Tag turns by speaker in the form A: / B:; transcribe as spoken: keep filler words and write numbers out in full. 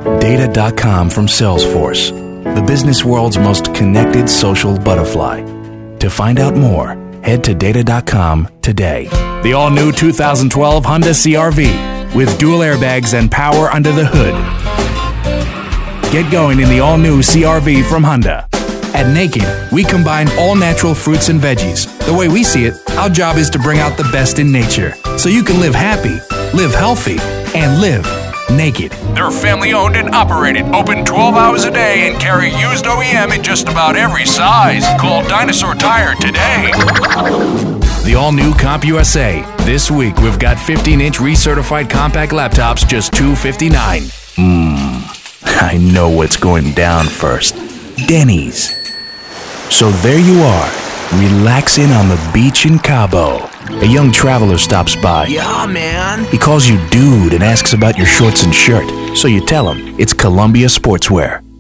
A: Data dot com from Salesforce, the business world's most connected social butterfly. To find out more, head to data dot com today. The all-new two thousand twelve Honda C R V with dual airbags and power under the hood. Get going in the all-new C R V from Honda. At Naked, we combine all-natural fruits and veggies. The way we see it, our job is to bring out the best in nature, so you can live happy, live healthy, and live naked. They're family-owned and operated, open twelve hours a day, and carry used O E M in just about every size. Call Dinosaur Tire today. The all-new CompUSA. This week, we've got fifteen-inch recertified compact laptops, just two hundred fifty-nine dollars. Mmm, I know what's going down first. Denny's. So there you are, relaxing on the beach in Cabo. A young traveler stops by.
B: Yeah, man.
A: He calls you dude and asks about your shorts and shirt. So you tell him it's Columbia Sportswear.